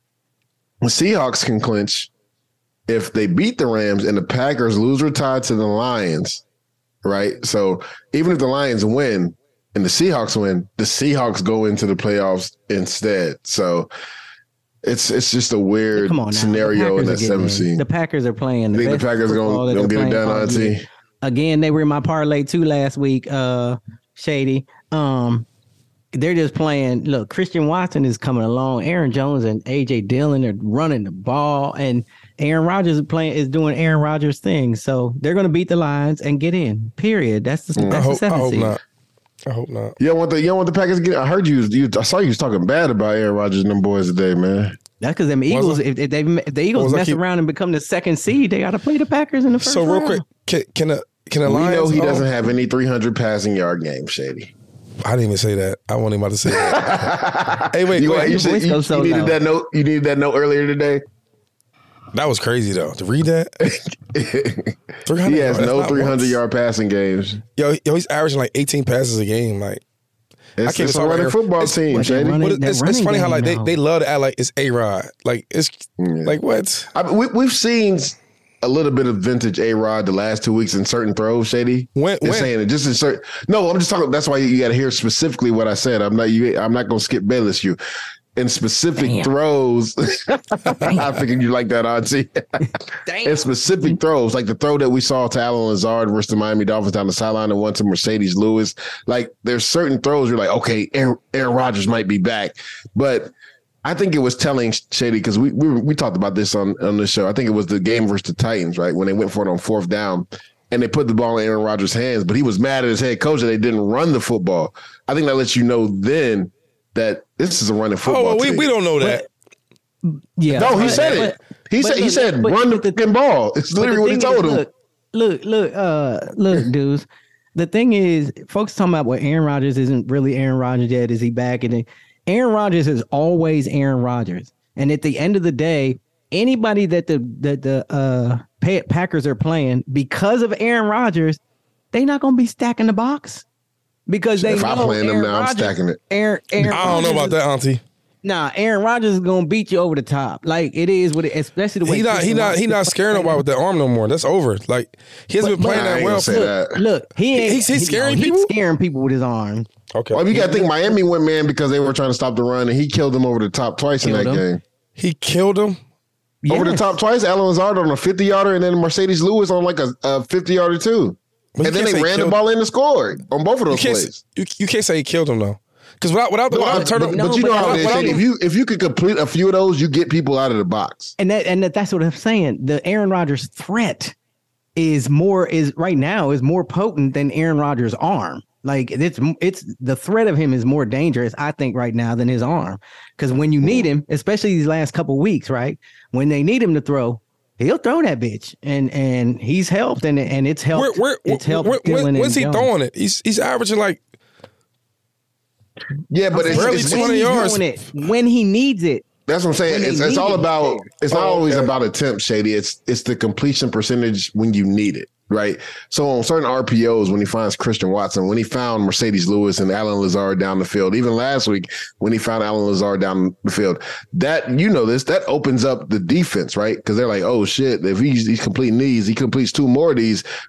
The Seahawks can clinch if they beat the Rams and the Packers lose or tie to the Lions, right? So even if the Lions win and the Seahawks win, the Seahawks go into the playoffs instead. So it's it's just a weird scenario in that seventh seed. The Packers are playing. The I think the Packers going to get it done, Auntie. Again, they were in my parlay too last week, uh, Shady. Um, they're just playing. Look, Christian Watson is coming along. Aaron Jones and A J Dillon are running the ball, and Aaron Rodgers is playing is doing Aaron Rodgers things. So they're going to beat the Lions and get in. Period. That's the, mm. that's I hope, the seventh I hope seed. not. I hope not. You don't want the you don't want the Packers to get. I heard you. you I saw you was talking bad about Aaron Rodgers and them boys today, man. That's because them Eagles. If, if they if the Eagles mess keep... around and become the second seed, they got to play the Packers in the first. So real round. quick, can can a can a we Lions? know he oh, doesn't have any three hundred passing yard game, Shady. I didn't even say that. I wasn't even about to say that. Hey, wait, you, wait, you, said, you, so you needed low. that note. You needed that note earlier today. That was crazy though. To read that, he has no three hundred yard passing games. Yo, yo, he's averaging like eighteen passes a game. Like it's, I can't it's a running football it's, team, what, Shady. running, but it's, it's funny how like they, they love to act like it's A-Rod. Like it's yeah. like what? I mean, we, we've seen a little bit of vintage A-Rod the last two weeks in certain throws, Shady. When, when? saying it just in certain. No, I'm just talking. That's why you, you got to hear specifically what I said. I'm not. You, I'm not going to skip Bayless you. In specific Damn. throws, I figured you like that, Auntie. In specific throws, like the throw that we saw to Alan Lazard versus the Miami Dolphins down the sideline and one to Mercedes Lewis. Like there's certain throws you're like, okay, Aaron, Aaron Rodgers might be back. But I think it was telling, Shady, because we, we we talked about this on, on this show. I think it was the game versus the Titans, right? When they went for it on fourth down and they put the ball in Aaron Rodgers' hands, but he was mad at his head coach that they didn't run the football. I think that lets you know then that this is a running football. Oh, well, we, team. we don't know that. But, yeah. No, he but, said but, it. He said look, he said but, run but the fucking ball. It's literally what he told is, him. Look, look, look, uh, look, dudes. The thing is, folks talking about what Aaron Rodgers isn't really Aaron Rodgers yet. Is he back? And Aaron Rodgers is always Aaron Rodgers. And at the end of the day, anybody that the that the uh, Packers are playing because of Aaron Rodgers, they're not going to be stacking the box. Because they if know I'm playing Aaron them now, Rodgers, I'm stacking it. Aaron, Aaron I don't know about is, that, Auntie. Nah, Aaron Rodgers is gonna beat you over the top. Like it is with it, especially the way he not he not he not scaring nobody with that arm no more. That's over. Like he hasn't been playing nah, that well. Say look, that. look, he ain't he's, he's he, scaring no, people. He's scaring people with his arm. Okay. Well, you got to think Miami went man because they were trying to stop the run, and he killed them over the top twice Killed in that him. game. He killed him. Yes. Over the top twice. Alan Lazard on a fifty yarder, and then Mercedes Lewis on like a, a fifty yarder too. But and then they ran the ball in and scored on both of those you plays. You, you can't say he killed him though, because without without the No, without I- turn but, no, but you know but how without- they without- say if you if you could complete a few of those, you get people out of the box. And that and that, that's what I'm saying. The Aaron Rodgers threat is more is right now is more potent than Aaron Rodgers' arm. Like it's it's the threat of him is more dangerous, I think, right now than his arm. Because when you need him, especially these last couple weeks, right, when they need him to throw, he'll throw that bitch, and and he's helped, and and it's helped. Where, where, it's helped. where, Dillon when's he and Jones. throwing it? He's he's averaging like Yeah, but it's, Barely it's, when twenty he's yards. doing it, when he needs it. that's what I'm saying. when they It's, it's need all it. about. It's not Oh, always okay. about attempts, Shady. It's it's the completion percentage when you need it. Right. So on certain R P Os, when he finds Christian Watson, when he found Mercedes Lewis and Alan Lazard down the field, even last week when he found Alan Lazard down the field, that, you know, this, that opens up the defense, right? Because they're like, oh shit, if he's, he's completing these, he completes two more of these, that's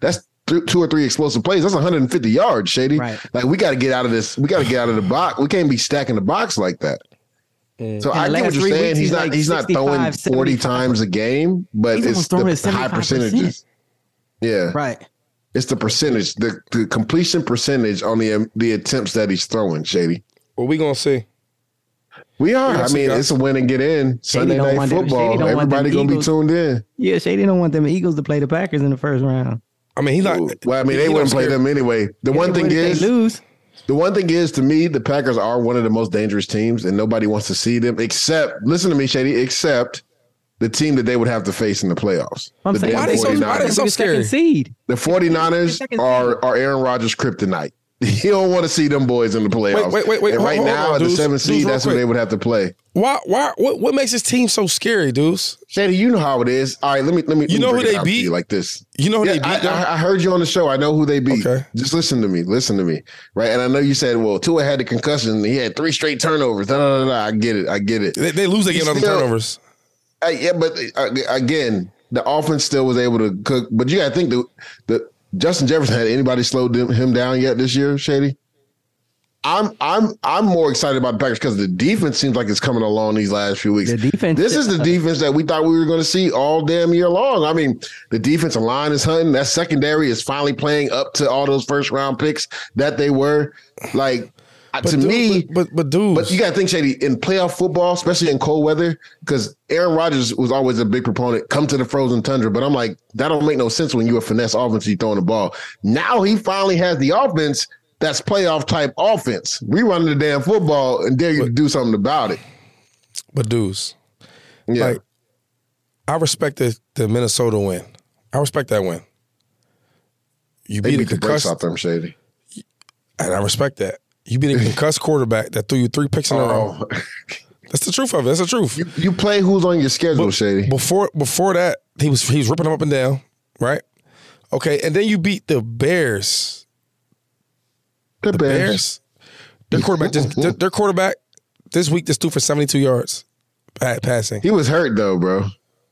th- two or three explosive plays, that's one hundred fifty yards, Shady. Right. Like we got to get out of this. We got to get out of the box. We can't be stacking the box like that. Mm. So In I get what you're saying. He's, he's not like he's not throwing forty times a game, but he's it's the high percentages. Yeah. Right. It's the percentage, the, the completion percentage on the the attempts that he's throwing, Shady. Well, we gonna see. We are. I mean, it's a win and get in. Sunday night football. Them, Everybody gonna Eagles. be tuned in. Yeah, Shady don't want them Eagles to play the Packers in the first round. I mean, he's not. Well, I mean, they wouldn't play them anyway. The yeah, one thing is, lose. the one thing is, to me, the Packers are one of the most dangerous teams, and nobody wants to see them. Except, listen to me, Shady. Except the team that they would have to face in the playoffs. I'm the saying, why, they so, why they so scary? Seed. The 49ers are are Aaron Rodgers' kryptonite. You don't want to see them boys in the playoffs. Wait, wait, wait. wait. And right hold, now, hold on, at the seventh seed, that's where they would have to play. Why? Why? What? What makes this team so scary, Deuce? Shady, you know how it is. All right, let me let me. You let know me who they beat? Like this. You know who yeah, they beat? I, I, I heard you on the show. I know who they beat. Okay. Just listen to me. Listen to me. Right. And I know you said, well, Tua had the concussion. He had three straight turnovers. Da, da, da, da. I get it. I get it. They, they lose again on the turnovers. Uh, yeah, but uh, again, the offense still was able to cook. But you got to think that the Justin Jefferson, had anybody slowed him down yet this year, Shady? I'm I'm I'm more excited about the Packers because the defense seems like it's coming along these last few weeks. The defense, this is the defense that we thought we were going to see all damn year long. I mean, the defensive line is hunting. That secondary is finally playing up to all those first round picks that they were. Like but to dude, me, but but, but dude, but you got to think, Shady, in playoff football, especially in cold weather, because Aaron Rodgers was always a big proponent. Come to the frozen tundra, but I'm like, that don't make no sense when you're a finesse offense. You throwing the ball. Now he finally has the offense. That's playoff type offense. We run the damn football and dare you but, to do something about it. But dudes, yeah, like, I respect the, the Minnesota win. I respect that win. You they beat, beat a the brakes concussed, out them, Shady, and I respect that. You beat a concussed quarterback that threw you three picks in a row. That's the truth of it. That's the truth. You, you play who's on your schedule, but Shady. Before before that, he was he was ripping them up and down, right? Okay, and then you beat the Bears. The, the Bears. Bears, their quarterback just their, their quarterback this week just threw for seventy-two yards passing. He was hurt though, bro.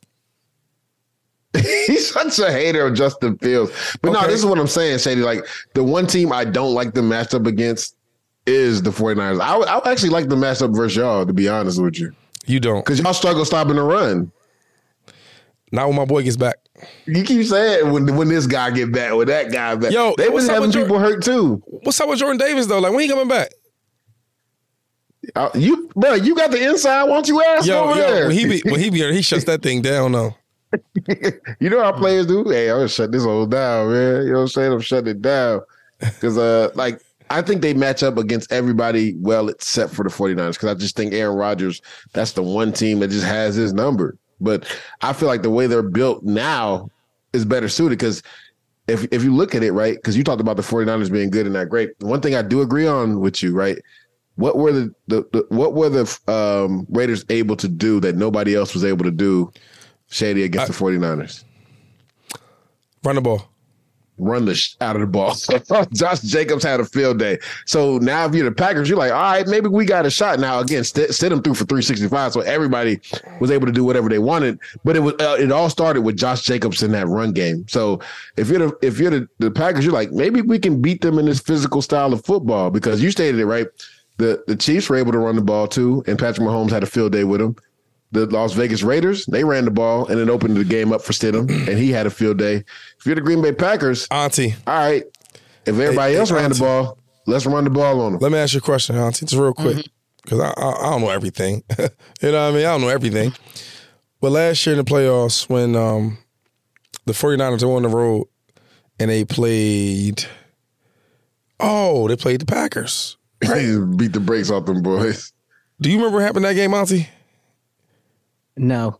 He's such a hater of Justin Fields. But okay. No, this is what I'm saying, Shady. Like, the one team I don't like the matchup against is the 49ers. I would, I would actually like the matchup versus y'all, to be honest with you. You don't. Because y'all struggle stopping the run. Not when my boy gets back. You keep saying when when this guy get back, when that guy back. Yo, they was having people Jordan, hurt too. What's up with Jordan Davis though? Like, when he coming back? Uh, you, bro, you got the inside. Why don't you ask yo, over yo, there? When he be when he be there, he shuts that thing down though. You know how players do? Hey, I'm gonna shut this whole down, man. You know what I'm saying? I'm shutting it down because, uh, like, I think they match up against everybody well, except for the 49ers. Because I just think Aaron Rodgers, that's the one team that just has his number. But I feel like the way they're built now is better suited because if if you look at it, right, because you talked about the 49ers being good and not great. One thing I do agree on with you, right, what were the, the, the what were the um, Raiders able to do that nobody else was able to do, Shady, against I, the 49ers? Run the ball. Run the sh- out of the ball. Josh Jacobs had a field day. So now if you're the Packers, you're like, all right, maybe we got a shot. Now, again, St- Stidham threw for three sixty-five, so everybody was able to do whatever they wanted. But it was uh, it all started with Josh Jacobs in that run game. So if you're the if you're the, the Packers, you're like, maybe we can beat them in this physical style of football because you stated it right. The the Chiefs were able to run the ball too, and Patrick Mahomes had a field day with them. The Las Vegas Raiders, they ran the ball and then opened the game up for Stidham, and he had a field day. If you're the Green Bay Packers, Auntie, all right. If everybody hey, else hey, ran Auntie. the ball, let's run the ball on them. Let me ask you a question, Auntie, just real quick, because mm-hmm. I, I I don't know everything. You know what I mean? I don't know everything. But last year in the playoffs, when um, the 49ers were on the road and they played, oh, they played the Packers. Right? Beat the brakes off them boys. Do you remember what happened that game, Auntie? No.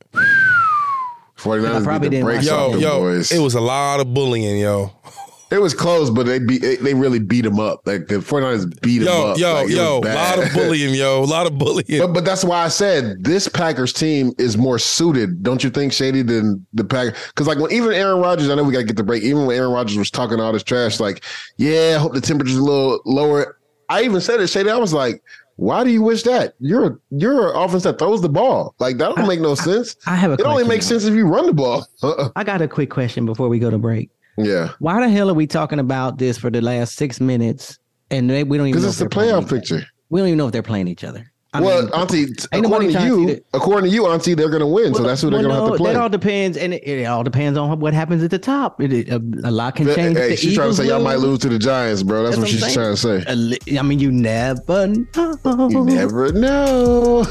49ers probably beat the brakes yo, off them yo, boys. It was a lot of bullying, yo. It was close, but they beat, they really beat them up. Like the 49ers beat them yo, up. Yo, like, yo, a lot of bullying, yo. A lot of bullying. But, but that's why I said this Packers team is more suited, don't you think, Shady, than the Packers? Because like when even Aaron Rodgers, I know we got to get the break, even when Aaron Rodgers was talking all this trash, like, yeah, I hope the temperature's a little lower. I even said it, Shady. I was like, why do you wish that? You're you're an offense that throws the ball. Like, that don't make no sense. I have a It only makes sense if you run the ball. Uh-uh. I got a quick question before we go to break. Yeah. Why the hell are we talking about this for the last six minutes? And they, we don't even because it's the playoff picture. We don't even know if they're playing each other. I well, mean, Auntie, according to you, the, according to you, Auntie, they're going to win. Well, so that's who they're well, going to no, have to play. That all depends, and it, it all depends on what happens at the top. It, it, a, a lot can change. Hey, she's trying to say lose. Y'all might lose to the Giants, bro. That's, that's what, what she's trying to say. I mean, you never know. You never know.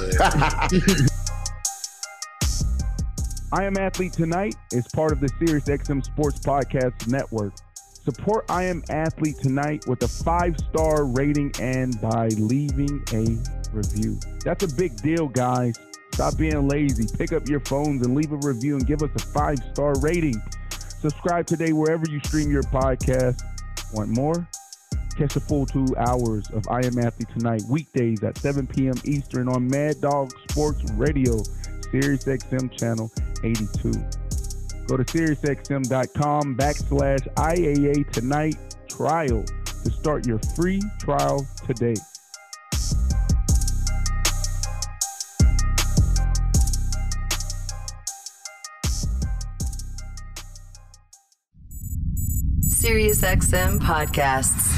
I Am Athlete Tonight is part of the SiriusXM Sports Podcast Network. Support I Am Athlete Tonight with a five-star rating and by leaving a review. That's a big deal, guys. Stop being lazy. Pick up your phones and leave a review and give us a five-star rating. Subscribe today wherever you stream your podcast. Want more? Catch the full two hours of I Am Athlete Tonight weekdays at seven p.m. Eastern on Mad Dog Sports Radio, SiriusXM Channel eighty-two. Go to SiriusXM.com backslash IAA Tonight trial to start your free trial today. SiriusXM Podcasts.